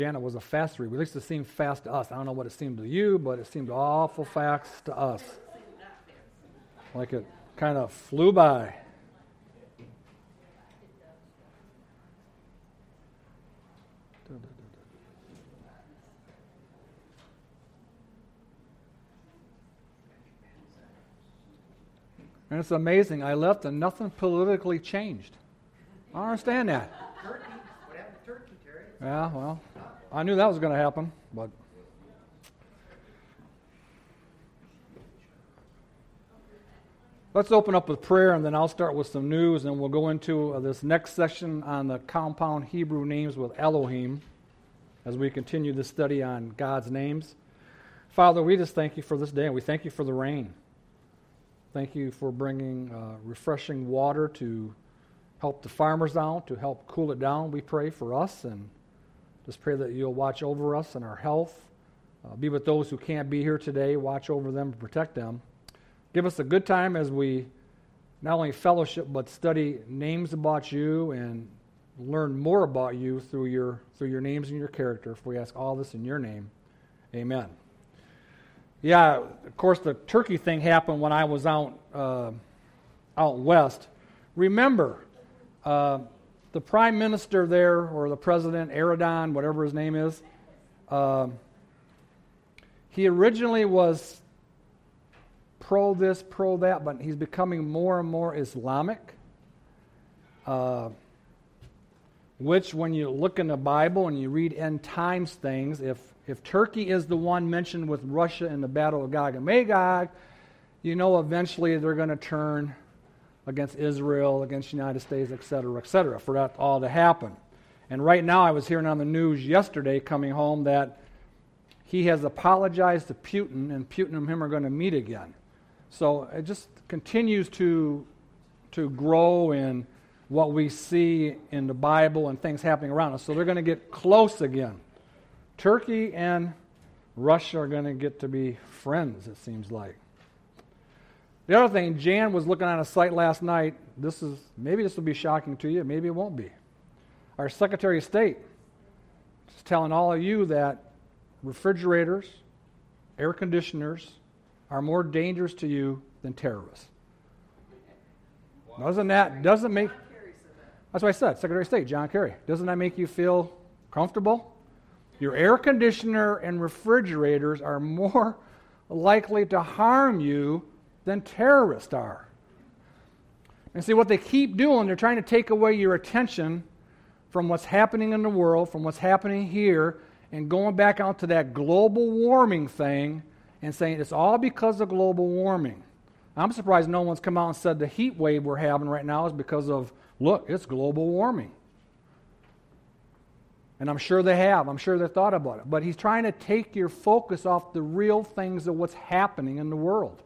Janet was a fast read. At least it seemed fast to us. I don't know what it seemed to you, but it seemed awful fast to us. Like it kind of flew by. And it's amazing. I left and nothing politically changed. I don't understand that. Turkey. What happened to Turkey, Terry? Yeah, well, I knew that was going to happen, but let's open up with prayer, and then I'll start with some news, and we'll go into this next session on the compound Hebrew names with Elohim as we continue this study on God's names. Father, we just thank you for this day, and we thank you for the rain. Thank you for bringing refreshing water to help the farmers out, to help cool it down. We pray for us, and just pray that you'll watch over us and our health. Be with those who can't be here today. Watch over them and protect them. Give us a good time as we not only fellowship, but study names about you and learn more about you through your names and your character. If we ask all this in your name, amen. Yeah, of course, the turkey thing happened when I was out west. Remember, the prime minister there, or the president, Erdogan, whatever his name is, he originally was pro this, pro that, but he's becoming more and more Islamic, which when you look in the Bible and you read end times things, if Turkey is the one mentioned with Russia in the battle of Gog and Magog, you know eventually they're going to turn against Israel, against the United States, et cetera, for that all to happen. And right now I was hearing on the news yesterday coming home that he has apologized to Putin, and Putin and him are going to meet again. So it just continues to grow in what we see in the Bible and things happening around us. So they're going to get close again. Turkey and Russia are going to get to be friends, it seems like. The other thing, Jan was looking on a site last night. Maybe this will be shocking to you, maybe it won't be. Our Secretary of State is telling all of you that refrigerators, air conditioners are more dangerous to you than terrorists. Doesn't make... That's what I said, Secretary of State, John Kerry. Doesn't that make you feel comfortable? Your air conditioner and refrigerators are more likely to harm you than terrorists are. And see, what they keep doing, they're trying to take away your attention from what's happening in the world, from what's happening here, and going back out to that global warming thing and saying it's all because of global warming. I'm surprised no one's come out and said the heat wave we're having right now is because of, look, it's global warming. And I'm sure they have. I'm sure they've thought about it. But he's trying to take your focus off the real things of what's happening in the world.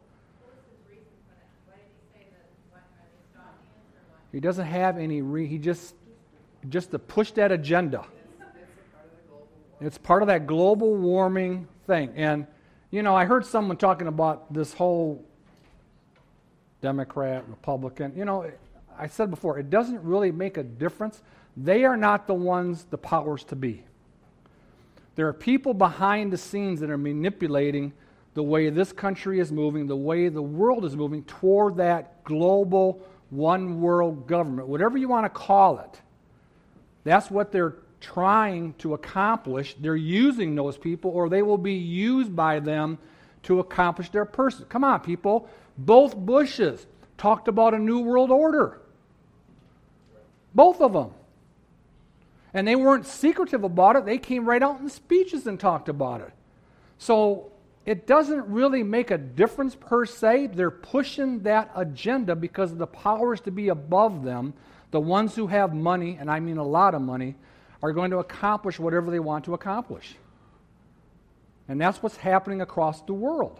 He doesn't have any he just to push that agenda. It's part of that global warming thing. And, I heard someone talking about this whole Democrat, Republican. I said before, it doesn't really make a difference. They are not the ones, the powers to be. There are people behind the scenes that are manipulating the way this country is moving, the way the world is moving toward that global one world government, whatever you want to call it. That's what they're trying to accomplish. They're using those people, or they will be used by them to accomplish their purpose. Come on, people. Both Bushes talked about a new world order. Both of them. And they weren't secretive about it. They came right out in speeches and talked about it. So it doesn't really make a difference per se. They're pushing that agenda because of the powers to be above them. The ones who have money, and I mean a lot of money, are going to accomplish whatever they want to accomplish. And that's what's happening across the world.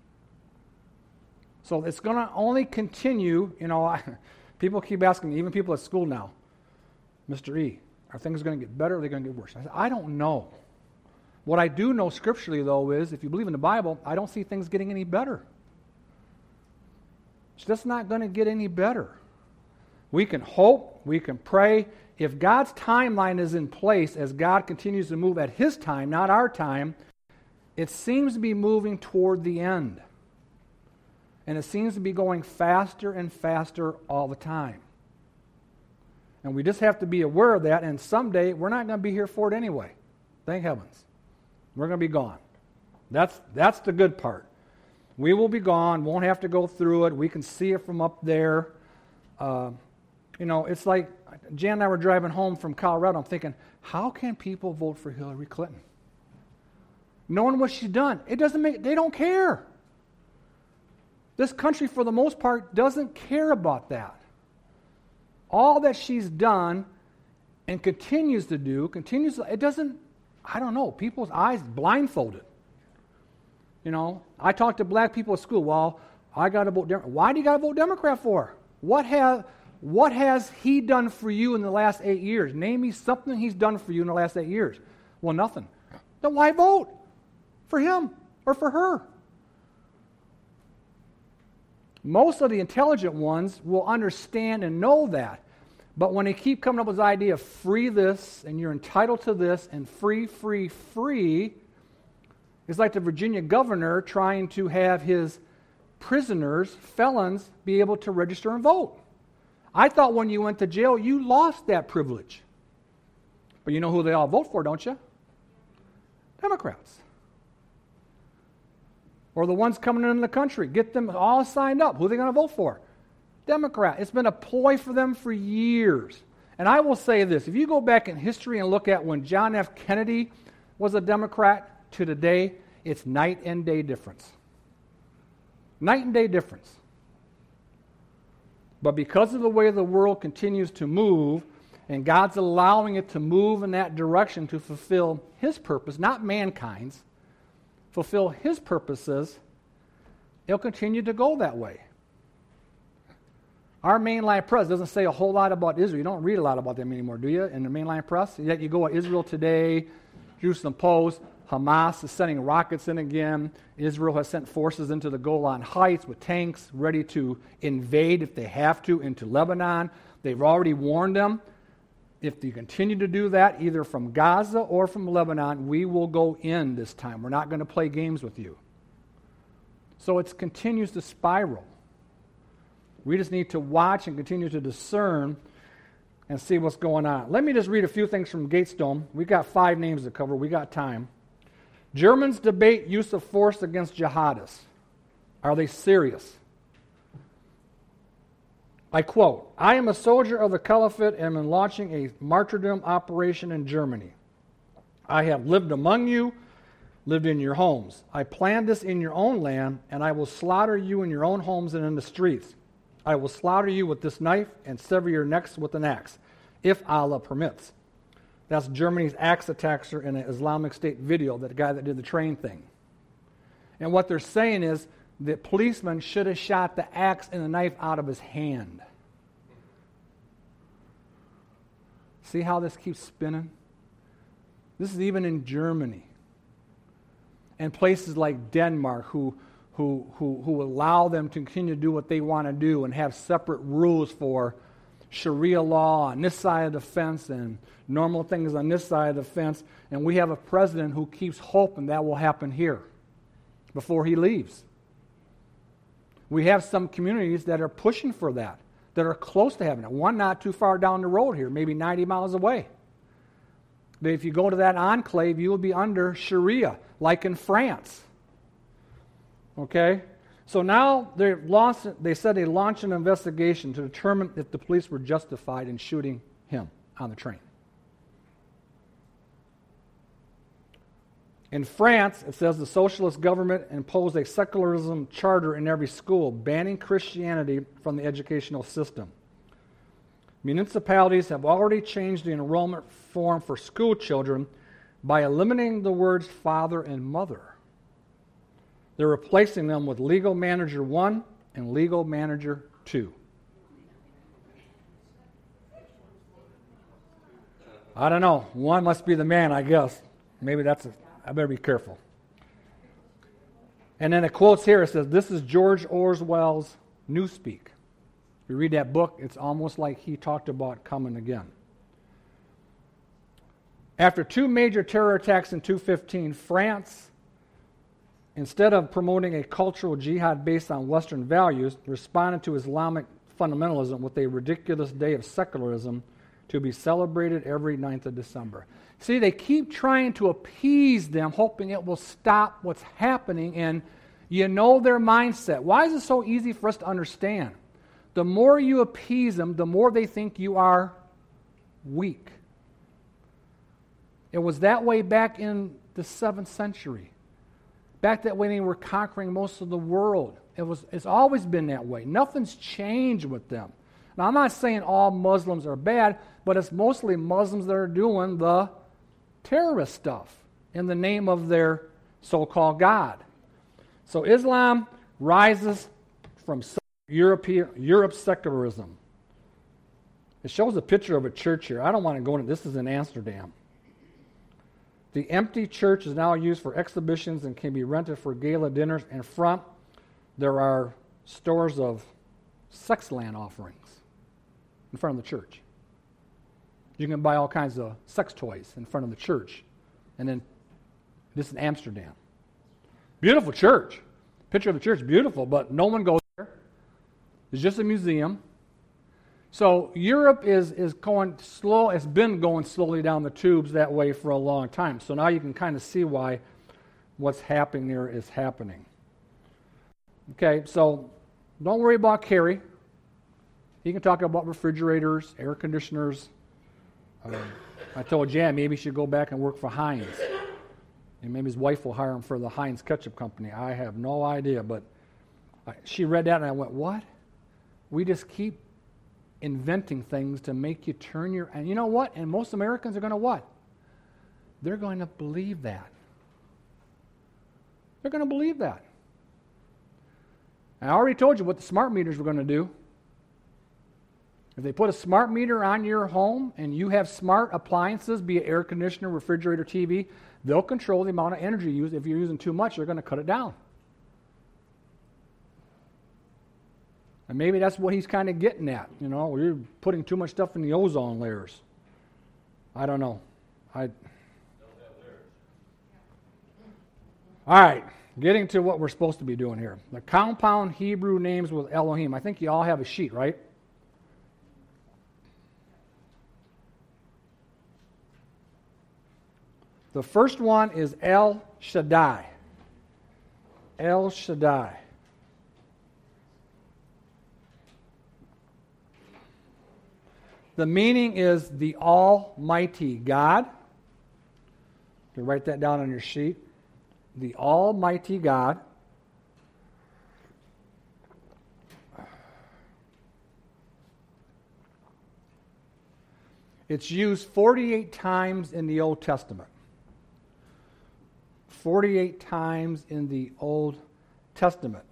So it's going to only continue. People keep asking me, even people at school now, Mr. E., are things going to get better or are they going to get worse? I said, I don't know. What I do know scripturally, though, is if you believe in the Bible, I don't see things getting any better. It's just not going to get any better. We can hope, we can pray, if God's timeline is in place as God continues to move at His time, not our time, it seems to be moving toward the end. And it seems to be going faster and faster all the time. And we just have to be aware of that, and someday we're not going to be here for it anyway. Thank heavens. We're going to be gone. That's the good part. We will be gone, won't have to go through it. We can see it from up there. It's like Jan and I were driving home from Colorado. I'm thinking, how can people vote for Hillary Clinton? Knowing what she's done, they don't care. This country, for the most part, doesn't care about that. All that she's done and continues to do, it doesn't, I don't know, people's eyes blindfolded. I talk to black people at school. Well, I got to vote Democrat. Why do you got to vote Democrat for? What has he done for you in the last 8 years? Name me something he's done for you in the last 8 years. Well, nothing. Then why vote for him or for her? Most of the intelligent ones will understand and know that. But when they keep coming up with this idea of free this, and you're entitled to this, and free, free, free, it's like the Virginia governor trying to have his prisoners, felons, be able to register and vote. I thought when you went to jail, you lost that privilege. But you know who they all vote for, don't you? Democrats. Or the ones coming into the country. Get them all signed up. Who are they going to vote for? Democrat. It's been a ploy for them for years. And I will say this. If you go back in history and look at when John F. Kennedy was a Democrat to today, it's night and day difference. Night and day difference. But because of the way the world continues to move, and God's allowing it to move in that direction to fulfill His purpose, not mankind's, fulfill His purposes, it'll continue to go that way. Our mainline press doesn't say a whole lot about Israel. You don't read a lot about them anymore, do you, in the mainline press? Yet you go to Israel Today, Jerusalem Post, Hamas is sending rockets in again. Israel has sent forces into the Golan Heights with tanks ready to invade if they have to into Lebanon. They've already warned them. If you continue to do that, either from Gaza or from Lebanon, we will go in this time. We're not going to play games with you. So it continues to spiral. We just need to watch and continue to discern and see what's going on. Let me just read a few things from Gatestone. We've got 5 names to cover. We got time. Germans debate use of force against jihadists. Are they serious? I quote, I am a soldier of the Caliphate and am launching a martyrdom operation in Germany. I have lived among you, lived in your homes. I planned this in your own land, and I will slaughter you in your own homes and in the streets. I will slaughter you with this knife and sever your necks with an axe, if Allah permits. That's Germany's axe attacker in an Islamic State video, that guy that did the train thing. And what they're saying is the policeman should have shot the axe and the knife out of his hand. See how this keeps spinning? This is even in Germany. And places like Denmark who allow them to continue to do what they want to do and have separate rules for Sharia law on this side of the fence and normal things on this side of the fence. And we have a president who keeps hoping that will happen here before he leaves. We have some communities that are pushing for that are close to having it. One not too far down the road here, maybe 90 miles away. But if you go to that enclave, you will be under Sharia, like in France. Okay? So now they said they launched an investigation to determine if the police were justified in shooting him on the train. In France, it says the socialist government imposed a secularism charter in every school, banning Christianity from the educational system. Municipalities have already changed the enrollment form for school children by eliminating the words father and mother. They're replacing them with Legal Manager 1 and Legal Manager 2. I don't know. One must be the man, I guess. Maybe I better be careful. And then it quotes here, it says, this is George Orwell's Newspeak. If you read that book, it's almost like he talked about coming again. After 2 major terror attacks in 2015, France, instead of promoting a cultural jihad based on Western values, responded to Islamic fundamentalism with a ridiculous day of secularism to be celebrated every 9th of December. See, they keep trying to appease them, hoping it will stop what's happening, and you know their mindset. Why is it so easy for us to understand? The more you appease them, the more they think you are weak. It was that way back in the 7th century. Back that way they were conquering most of the world. It's always been that way. Nothing's changed with them. Now, I'm not saying all Muslims are bad, but it's mostly Muslims that are doing the terrorist stuff in the name of their so-called God. So Islam rises from Europe's secularism. It shows a picture of a church here. I don't want to go into this. Is in Amsterdam. The empty church is now used for exhibitions and can be rented for gala dinners. In front, there are stores of sex land offerings in front of the church. You can buy all kinds of sex toys in front of the church. And then this is Amsterdam. Beautiful church. Picture of the church, beautiful, but no one goes there. It's just a museum. So Europe is going slow. It's been going slowly down the tubes that way for a long time. So now you can kind of see why what's happening there is happening. Okay, so don't worry about Kerry. He can talk about refrigerators, air conditioners. I told Jan maybe he should go back and work for Heinz. And maybe his wife will hire him for the Heinz Ketchup Company. I have no idea, but she read that and I went, what? We just keep inventing things to make you turn your... And you know what? And most Americans are going to what? They're going to believe that. They're going to believe that. I already told you what the smart meters were going to do. If they put a smart meter on your home and you have smart appliances, be it air conditioner, refrigerator, TV, they'll control the amount of energy used. If you're using too much, they're going to cut it down. And maybe that's what he's kind of getting at. You know, you're putting too much stuff in the ozone layers. I don't know. All right, getting to what we're supposed to be doing here. The compound Hebrew names with Elohim. I think you all have a sheet, right? The first one is El Shaddai. El Shaddai. The meaning is the Almighty God. You can write that down on your sheet. The Almighty God. It's used 48 times in the Old Testament. 48 times in the Old Testament.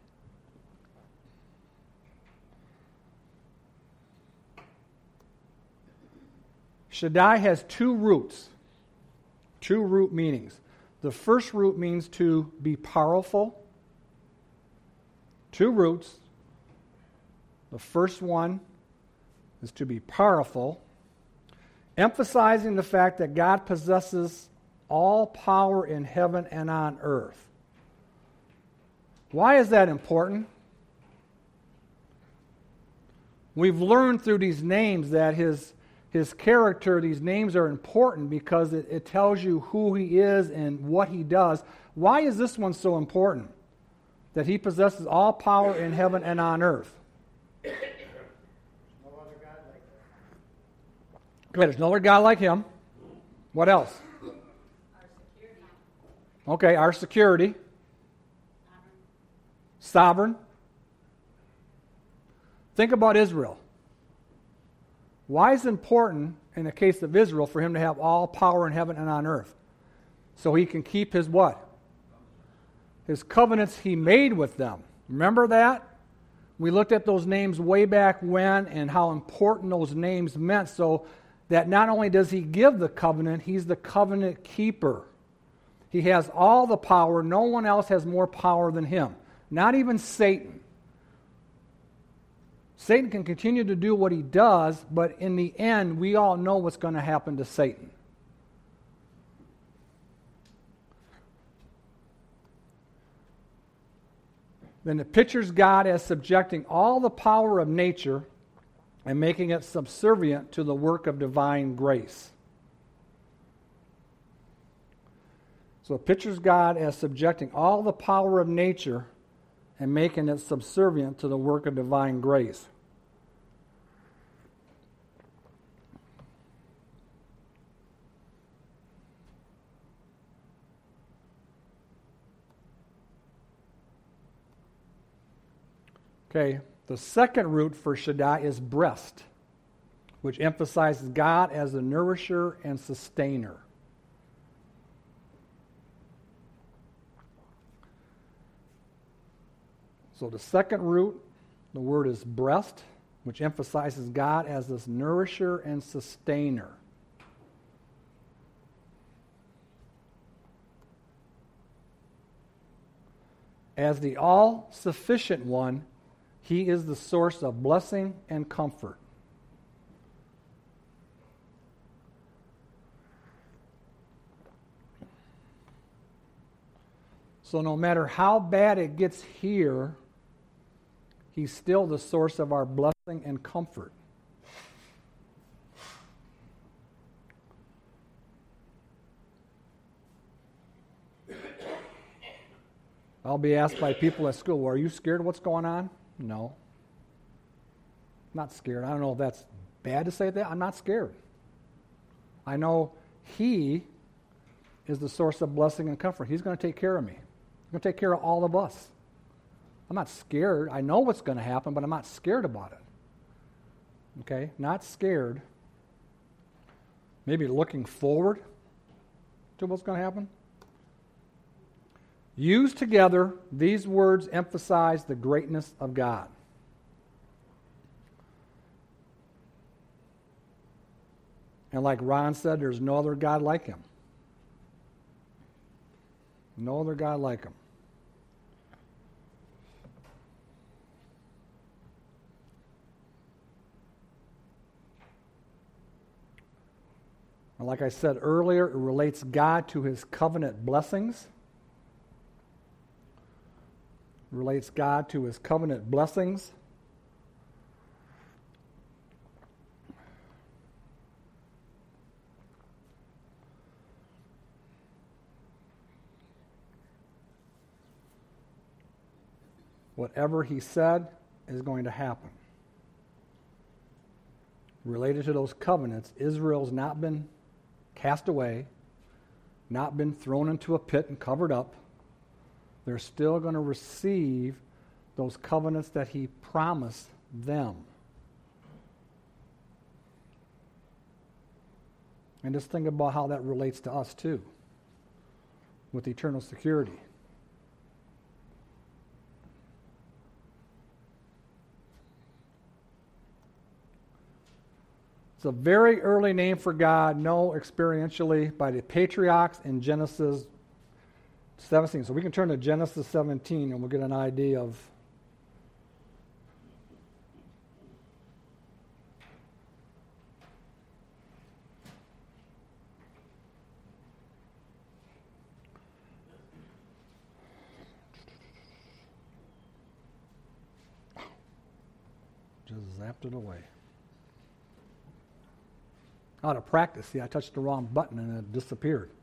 Shaddai has 2 roots, 2 root meanings. The first root means to be powerful. 2 roots. The first one is to be powerful, emphasizing the fact that God possesses all power in heaven and on earth. Why is that important? We've learned through these names that his character, these names are important because it tells you who he is and what he does. Why is this one so important? That he possesses all power in heaven and on earth. No other God like that. Okay, there's no other God like him. What else? Our security. Okay, our security. Sovereign. Think about Israel. Why is it important, in the case of Israel, for him to have all power in heaven and on earth? So he can keep his what? His covenants he made with them. Remember that? We looked at those names way back when and how important those names meant, so that not only does he give the covenant, he's the covenant keeper. He has all the power. No one else has more power than him. Not even Satan. Satan can continue to do what he does, but in the end, we all know what's going to happen to Satan. Then it pictures God as subjecting all the power of nature and making it subservient to the work of divine grace. So it pictures God as subjecting all the power of nature and making it subservient to the work of divine grace. Okay, the second root for Shaddai is breast, which emphasizes God as the nourisher and sustainer. So the second root, the word is breast, which emphasizes God as this nourisher and sustainer. As the all-sufficient one, He is the source of blessing and comfort. So no matter how bad it gets here, He's still the source of our blessing and comfort. I'll be asked by people at school, well, are you scared of what's going on? No. I'm not scared. I don't know if that's bad to say that. I'm not scared. I know He is the source of blessing and comfort. He's going to take care of me. He's going to take care of all of us. I'm not scared. I know what's going to happen, but I'm not scared about it. Okay? Not scared. Maybe looking forward to what's going to happen. Used together, these words emphasize the greatness of God. And like Ron said, there's no other God like Him. No other God like Him. And like I said earlier, it relates God to His covenant blessings. Relates God to His covenant blessings. Whatever He said is going to happen. Related to those covenants, Israel's not been cast away, not been thrown into a pit and covered up. They're still going to receive those covenants that He promised them. And just think about how that relates to us too, with eternal security. It's a very early name for God, known experientially by the patriarchs in Genesis 17. So we can turn to Genesis 17 and we'll get an idea of just zapped it away. Out of practice, see, I touched the wrong button and it disappeared.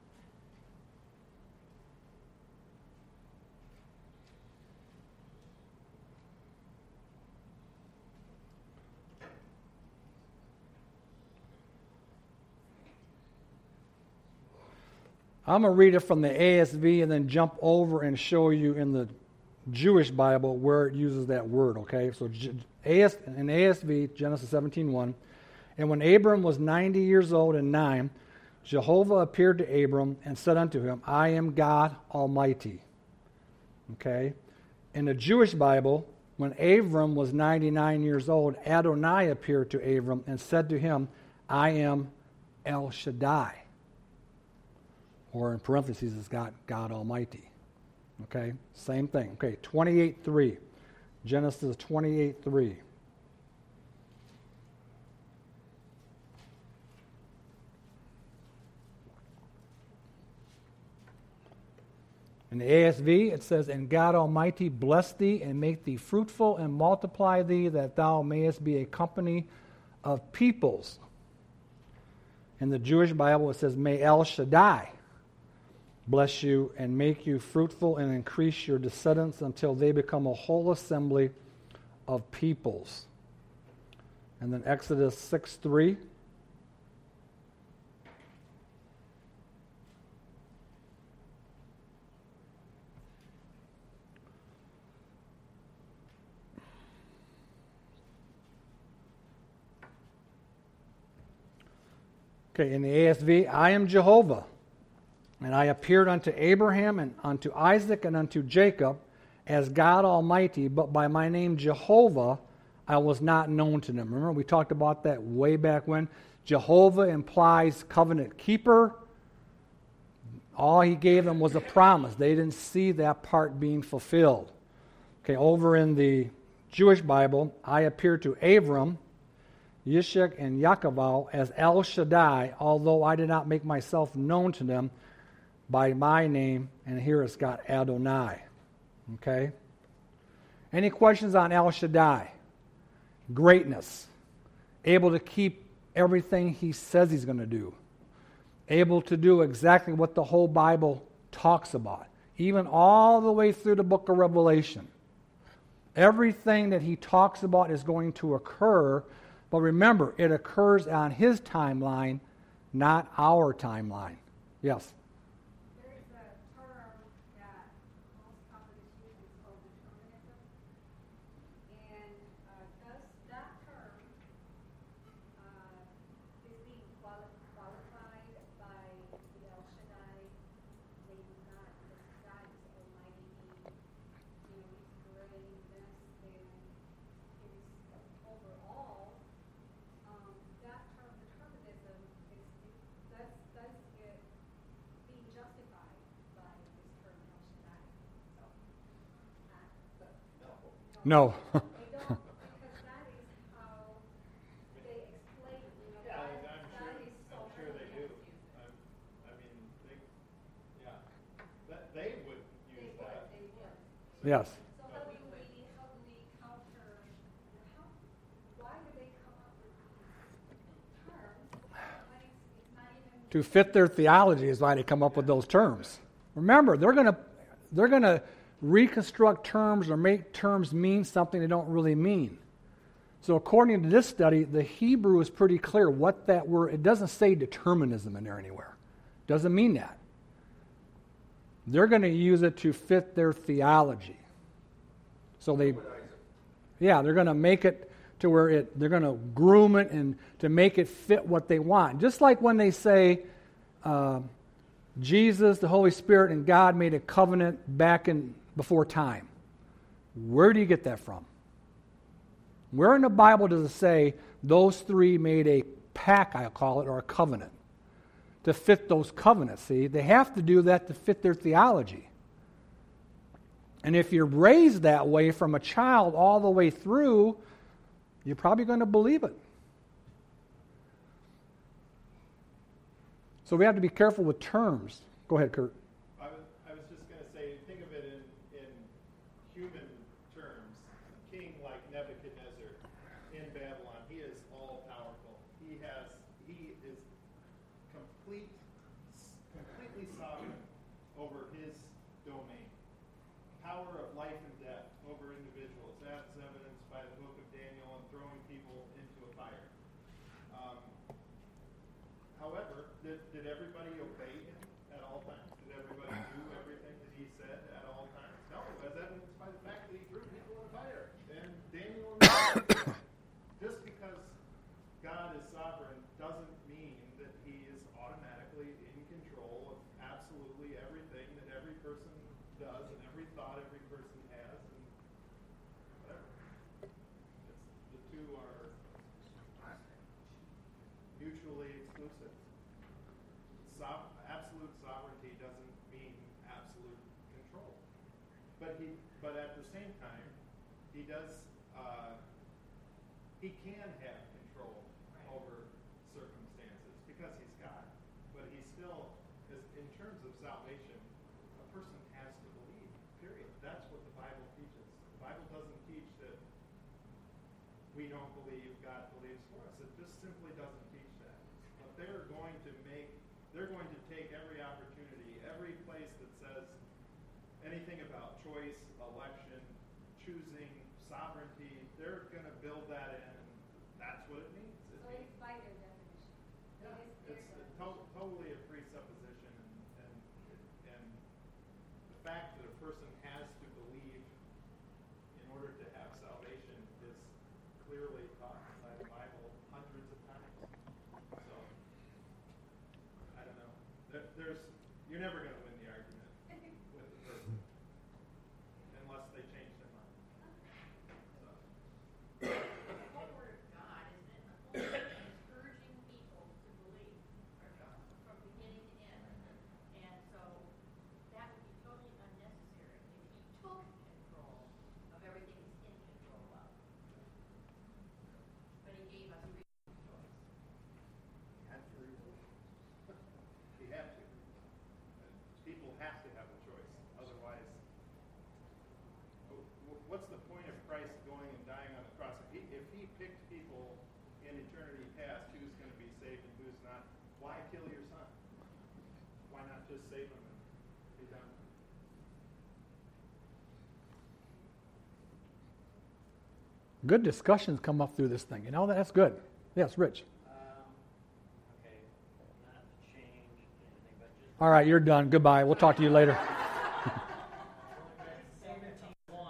I'm going to read it from the ASV and then jump over and show you in the Jewish Bible where it uses that word, okay? So in ASV, Genesis 17:1, and when Abram was 90 years old and 9, Jehovah appeared to Abram and said unto him, I am God Almighty. Okay? In the Jewish Bible, when Abram was 99 years old, Adonai appeared to Abram and said to him, I am El Shaddai. Or in parentheses, it's got God Almighty. Okay? Same thing. Okay, 28:3. Genesis 28:3. In the ASV, it says, "And God Almighty bless thee and make thee fruitful and multiply thee, that thou mayest be a company of peoples." In the Jewish Bible, it says, "May El Shaddai bless you and make you fruitful and increase your descendants until they become a whole assembly of peoples." And then Exodus 6:3. Okay, in the ASV, "I am Jehovah, and I appeared unto Abraham and unto Isaac and unto Jacob as God Almighty, but by my name Jehovah I was not known to them." Remember, we talked about that way back when. Jehovah implies covenant keeper. All he gave them was a promise. They didn't see that part being fulfilled. Okay, over in the Jewish Bible, "I appeared to Abram, Yishak, and Yaakov as El Shaddai, although I did not make myself known to them by my name," and here it's got Adonai. Okay? Any questions on El Shaddai? Greatness. Able to keep everything he says he's going to do. Able to do exactly what the whole Bible talks about, even all the way through the book of Revelation. Everything that he talks about is going to occur, but remember, it occurs on his timeline, not our timeline. Yes? There is a term that most companies use, it's called determinism. And does that term is being qualified by the El Shaddai, maybe not because God is almighty, he's greatness and his overall. That term determinism does get being justified by this term El Shaddai. So, No. they don't, because that is how they explain it. Yeah, that is so I'm sure they do. I mean, they would use that. They would. Yes. So how do we counter, why do they come up with these terms when it's not even? To fit their theology is why they come up with those terms. Remember, they're going to reconstruct terms or make terms mean something they don't really mean. So according to this study, the Hebrew is pretty clear what that word, it doesn't say determinism in there anywhere. Doesn't mean that. They're going to use it to fit their theology. So they're going to make it to where they're going to groom it and to make it fit what they want. Just like when they say Jesus, the Holy Spirit, and God made a covenant back in before time. Where do you get that from? Where in the Bible does it say those three made a pact, I'll call it, or a covenant? To fit those covenants, see? They have to do that to fit their theology. And if you're raised that way from a child all the way through, you're probably going to believe it. So we have to be careful with terms. Go ahead, Kurt. I was just going to say, think of it in human terms. A king like Nebuchadnezzar in Babylon, he is all powerful. He is completely sovereign over his domain. Power of life and death over individuals. That's evidenced by the book of Daniel and throwing people into a fire. However, did everybody obey him at all times? Did everybody do everything that he said at all times? No, as evidenced by the fact that he threw people in the fire. And Daniel and just because God is sovereign doesn't mean that he is automatically in control of absolutely everything that every person does and every thought every person has and whatever. The two are mutually exclusive. Absolute sovereignty doesn't mean absolute control. But at the same time, he can have control over circumstances because he's God. But he still, in terms of salvation, a person has to we don't believe, God believes for us. It just simply doesn't teach that. But they're going to take every opportunity, every place that says anything about choice, election, choosing, sovereignty, they're going to build that in, and that's what it means. It So means it's by their definition. yeah, it's totally a presupposition, and the fact that a person has to believe in order to have salvation is clearly taught by the Bible hundreds of times. So, I don't know. You're never going to win the argument with the person unless they change their mind. So. The whole word of God, isn't it? The whole thing is urging people to believe from beginning to end. And so that would be totally unnecessary if he took control of everything he's in control of. But he gave us free choice. He had to. People have to have a choice. Otherwise, what's the point of Christ going and dying on the cross? If he picked people in eternity past who's going to be saved and who's not, why kill your son? Why not just save him and be done? Good discussions come up through this thing. You know, that's good. Yes, Rich. Okay, not to change anything, but just All right, you're done. Goodbye. We'll talk to you later. 17:1,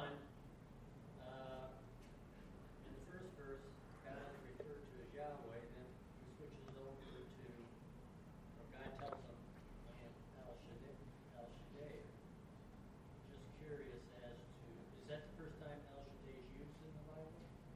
in the first verse, God is referred to as Yahweh, then he switches over to, or God tells him, I am El Shaddai. Just curious as to, is that the first time El Shaddai is used in the Bible?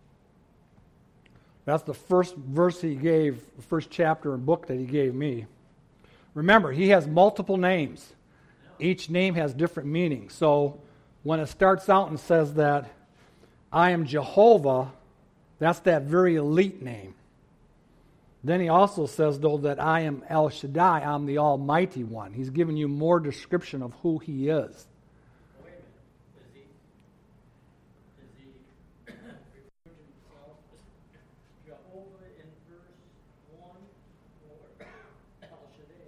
That's the first verse he gave, the first chapter and book that he gave me. Remember, he has multiple names. Each name has different meanings. So when it starts out and says that I am Jehovah, that's that very elite name. Then he also says, though, that I am El Shaddai, I'm the Almighty One. He's giving you more description of who he is. Wait a minute, is he referring to himself as Jehovah in verse 1 or El Shaddai?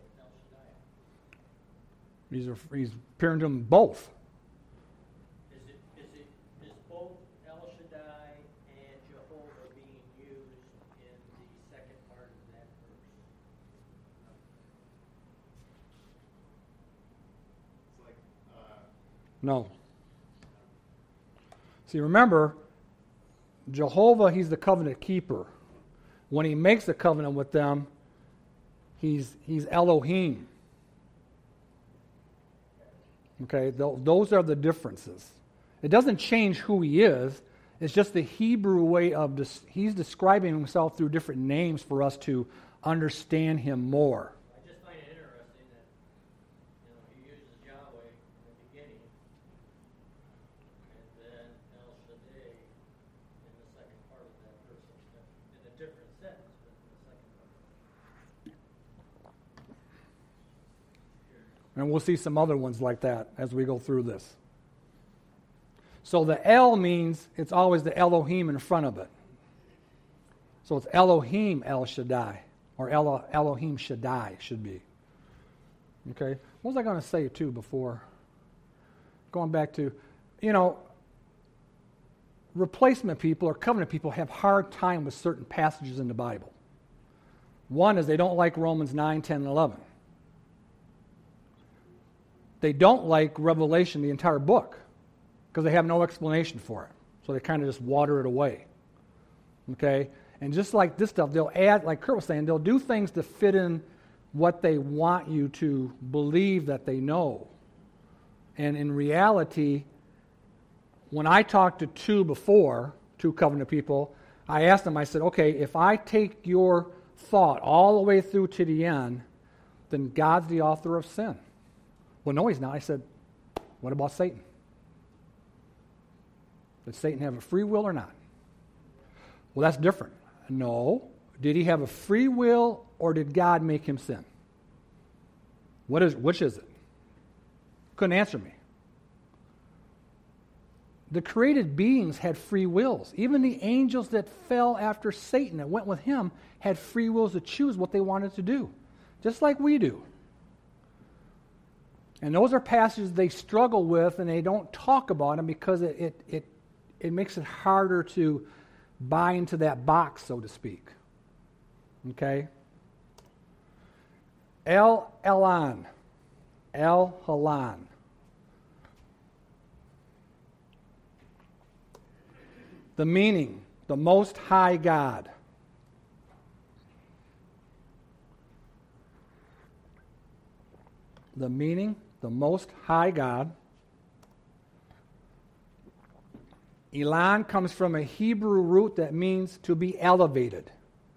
He's appearing to them both. Is both El Shaddai and Jehovah being used in the second part of that verse? It's like, No. See, remember, Jehovah, he's the covenant keeper. When he makes a covenant with them, he's Elohim. Okay, those are the differences. It doesn't change who he is. It's just the Hebrew way of he's describing himself through different names for us to understand him more. I just find it interesting that he uses Yahweh in the beginning, and then El Shaddai in the second part of that verse, in a different sentence, but in the second part. And we'll see some other ones like that as we go through this. So the El means it's always the Elohim in front of it. So it's Elohim El Shaddai, or Elohim Shaddai should be. Okay? What was I going to say too before? Going back to, replacement people or covenant people have hard time with certain passages in the Bible. One is they don't like Romans 9, 10, and 11. They don't like Revelation, the entire book, because they have no explanation for it. So they kind of just water it away. Okay? And just like this stuff, they'll add, like Kurt was saying, they'll do things to fit in what they want you to believe that they know. And in reality, when I talked to two covenant people, I asked them, I said, okay, if I take your thought all the way through to the end, then God's the author of sin. Well, no, he's not. I said, what about Satan? Did Satan have a free will or not? Well, that's different. No. Did he have a free will or did God make him sin? Which is it? Couldn't answer me. The created beings had free wills. Even the angels that fell after Satan, that went with him, had free wills to choose what they wanted to do, just like we do. And those are passages they struggle with, and they don't talk about them because it makes it harder to buy into that box, so to speak. Okay? El-Elon. El-Halan. The meaning, the Most High God. The meaning, the Most High God. Elon comes from a Hebrew root that means to be elevated.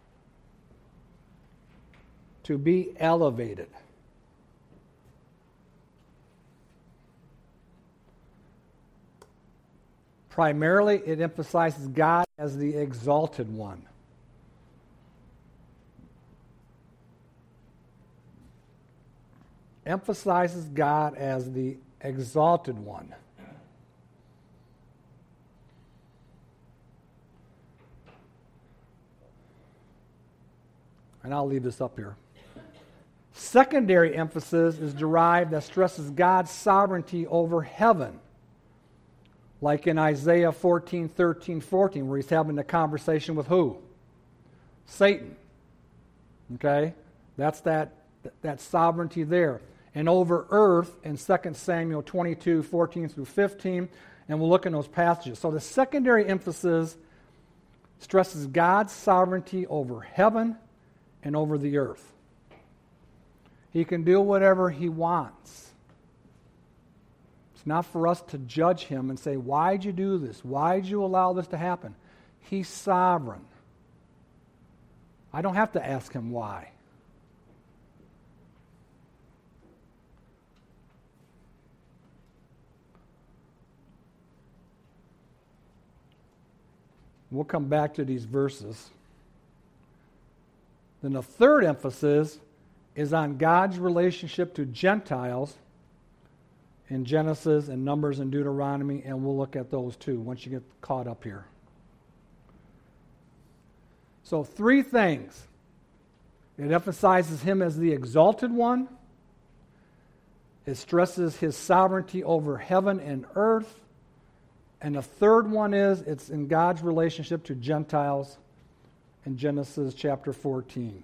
To be elevated. Primarily, it emphasizes God as the exalted one. Emphasizes God as the exalted one. And I'll leave this up here. Secondary emphasis is derived that stresses God's sovereignty over heaven. Like in Isaiah 14:13-14, where he's having a conversation with who? Satan. Okay? That's that sovereignty there. And over earth in 2 Samuel 22:14-15, and we'll look in those passages. So the secondary emphasis stresses God's sovereignty over heaven and over the earth. He can do whatever he wants. It's not for us to judge him and say, why'd you do this? Why'd you allow this to happen? He's sovereign. I don't have to ask him why. We'll come back to these verses. Then the third emphasis is on God's relationship to Gentiles in Genesis and Numbers and Deuteronomy, and we'll look at those too once you get caught up here. So 3 things. It emphasizes him as the exalted one. It stresses his sovereignty over heaven and earth. And the third one is it's in God's relationship to Gentiles in Genesis chapter 14.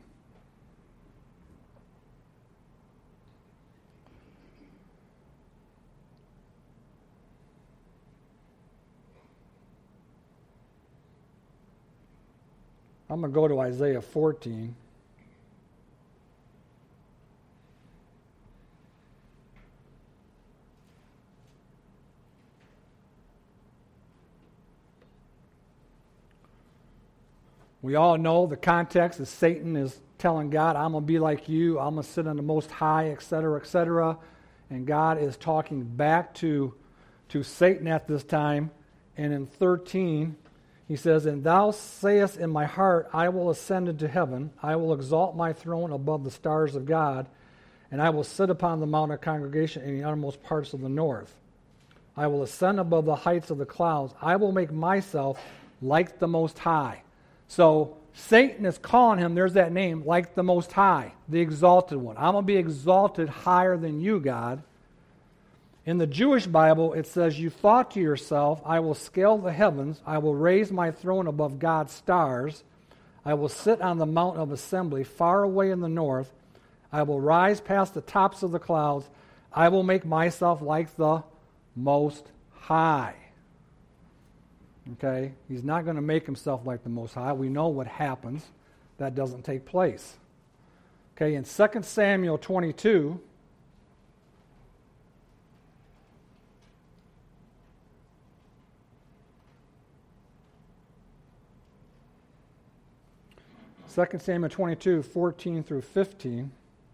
I'm going to go to Isaiah 14. We all know the context is Satan is telling God, I'm going to be like you, I'm going to sit on the Most High, etc., etc. And God is talking back to Satan at this time. And in 13, he says, And thou sayest in my heart, I will ascend into heaven, I will exalt my throne above the stars of God, and I will sit upon the mount of congregation in the uttermost parts of the north. I will ascend above the heights of the clouds. I will make myself like the Most High. So Satan is calling him, there's that name, like the Most High, the exalted one. I'm going to be exalted higher than you, God. In the Jewish Bible, it says, You thought to yourself, I will scale the heavens, I will raise my throne above God's stars, I will sit on the mount of assembly far away in the north, I will rise past the tops of the clouds, I will make myself like the Most High. Okay? He's not going to make himself like the Most High. We know what happens. That doesn't take place. Okay, in 2 Samuel 22, Second Samuel 22, 14 through 15.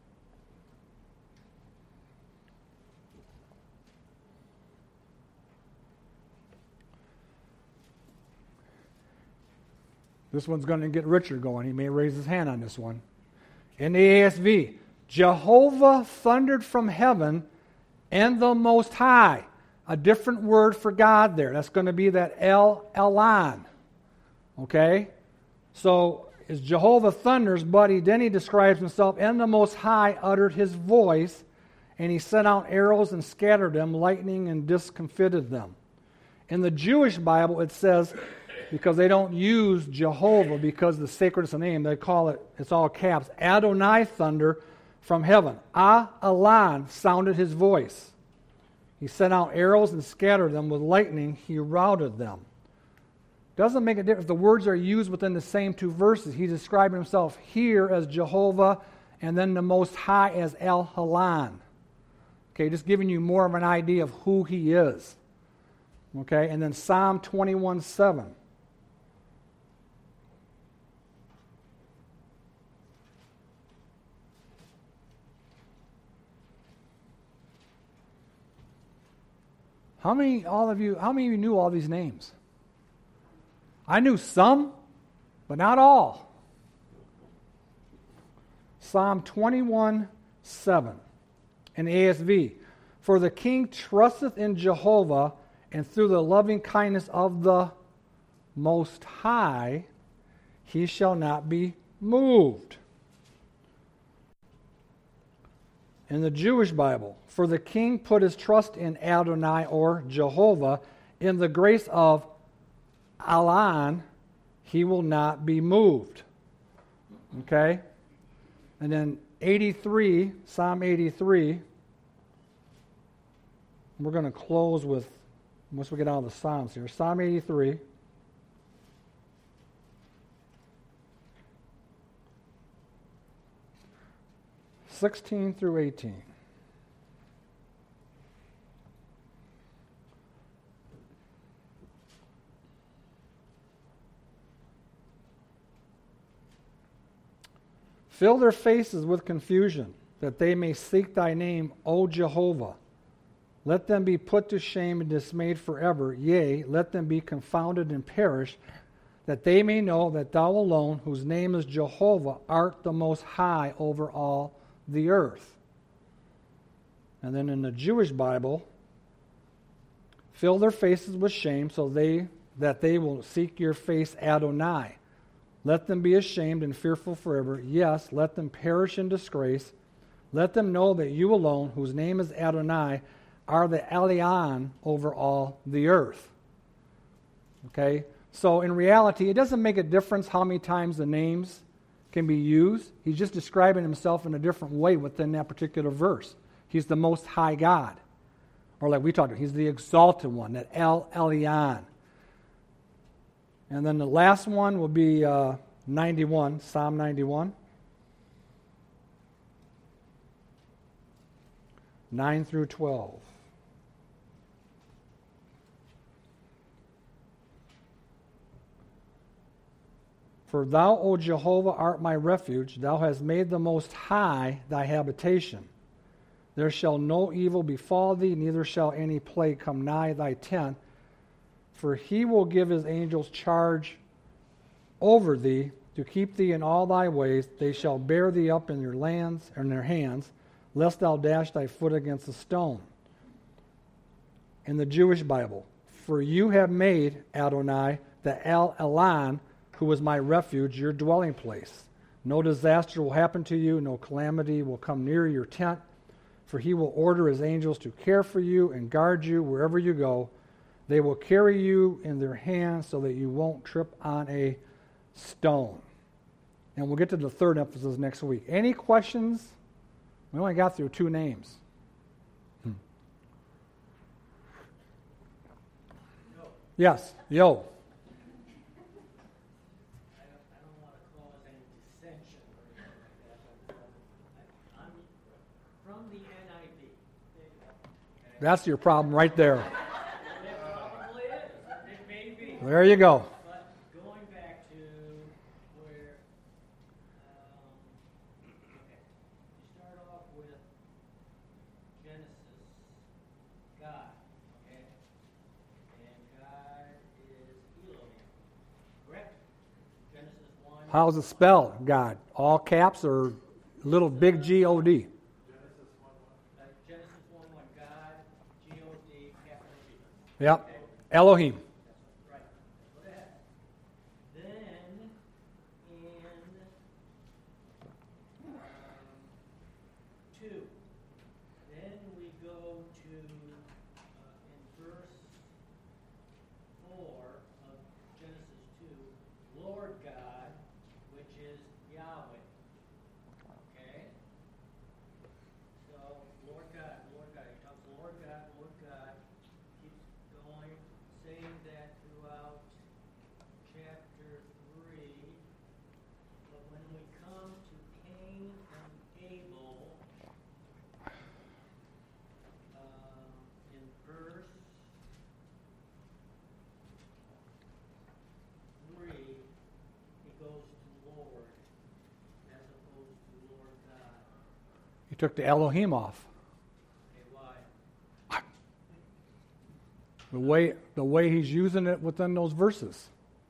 This one's going to get Richard going. He may raise his hand on this one. In the ASV, Jehovah thundered from heaven, and the Most High. a different word for God there. That's going to be that El Elyon. Okay? So, as Jehovah thunders, but then he describes himself, and the Most High uttered his voice, and he sent out arrows and scattered them, lightning and discomfited them. In the Jewish Bible, it says, because they don't use Jehovah because of the sacredness of the name, they call it, it's all caps, Adonai thunder from heaven. Elyon sounded his voice. He sent out arrows and scattered them. With lightning, he routed them. Doesn't make a difference if the words are used within the same two verses. He's describing himself here as Jehovah and then the Most High as El Elyon. Okay, just giving you more of an idea of who he is. Okay, and then Psalm 21:7. How many of you knew all these names? I knew some, but not all. Psalm 21:7 in ASV. For the king trusteth in Jehovah, and through the loving kindness of the Most High, he shall not be moved. In the Jewish Bible, for the king put his trust in Adonai or Jehovah, in the grace of Elyon, he will not be moved. Okay? And then 83, Psalm 83, we're going to close with, once we get out of the Psalms here, Psalm 83. (16 through 18). Fill their faces with confusion, that they may seek thy name, O Jehovah. Let them be put to shame and dismayed forever. Yea, let them be confounded and perish, that they may know that thou alone, whose name is Jehovah, art the Most High over all the earth. And then in the Jewish Bible, fill their faces with shame, so that they will seek your face, Adonai. Let them be ashamed and fearful forever. Yes, let them perish in disgrace. Let them know that you alone, whose name is Adonai, are the Elyon over all the earth. Okay? So in reality, it doesn't make a difference how many times the names can be used. He's just describing himself in a different way within that particular verse. He's the Most High God. Or like we talked about, he's the exalted one, that El Elyon. And then the last one will be 91, Psalm 91. 9 through 12. For thou, O Jehovah, art my refuge. Thou hast made the Most High thy habitation. There shall no evil befall thee, neither shall any plague come nigh thy tent. For he will give his angels charge over thee, to keep thee in all thy ways. They shall bear thee up in their hands, lest thou dash thy foot against a stone. In the Jewish Bible, for you have made, Adonai, the El Elyon, who is my refuge, your dwelling place. No disaster will happen to you, no calamity will come near your tent, for he will order his angels to care for you and guard you wherever you go. They will carry you in their hands so that you won't trip on a stone. And we'll get to the third emphasis next week. Any questions? We only got through 2 names. Yes, yo. I don't want to cause any dissension or anything like that, but I'm from the NIV. Okay. That's your problem right there. It probably is. It may be. There you go. But going back to where, okay, you start off with Genesis, God, okay? And God is Elohim, correct? Genesis 1. How's it spelled, God? All caps or little big G-O-D? Genesis 1:1, God, G-O-D, capital Yep. Elohim. Right, that's what it has. Then, in 2, then we go to, in verse 4 of Genesis 2, Lord God, which is Yahweh. Okay? So, Lord God, he talks Lord God, keeps going, saying that throughout chapter 3. But when we come to Cain and Abel, in verse 3, he goes to Lord as opposed to Lord God. He took the Elohim off. Okay, why? The way he's using it within those verses.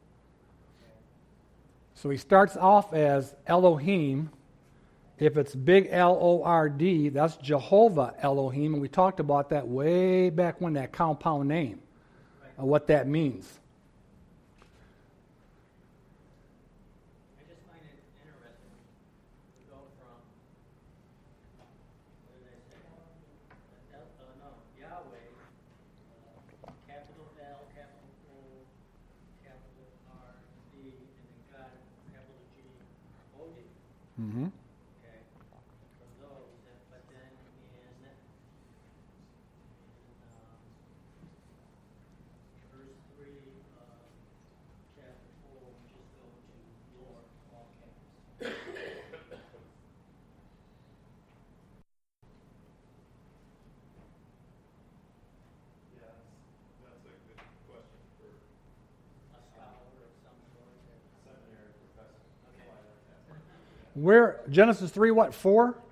So he starts off as Elohim. If it's big Lord, that's Jehovah Elohim, and we talked about that way back when, that compound name, Right. what that means. I just find it interesting to go from, what did I say? Yahweh, capital L, capital O, capital R, D, and then God, capital G, O, D. Mm-hmm. Okay, from those, but then in verse 3 of chapter 4, we just go to Lord, all caps. Yeah, that's a good question for A scholar of some sort. seminary professor. Okay. Why that's happening. Where Genesis 3, what, 4?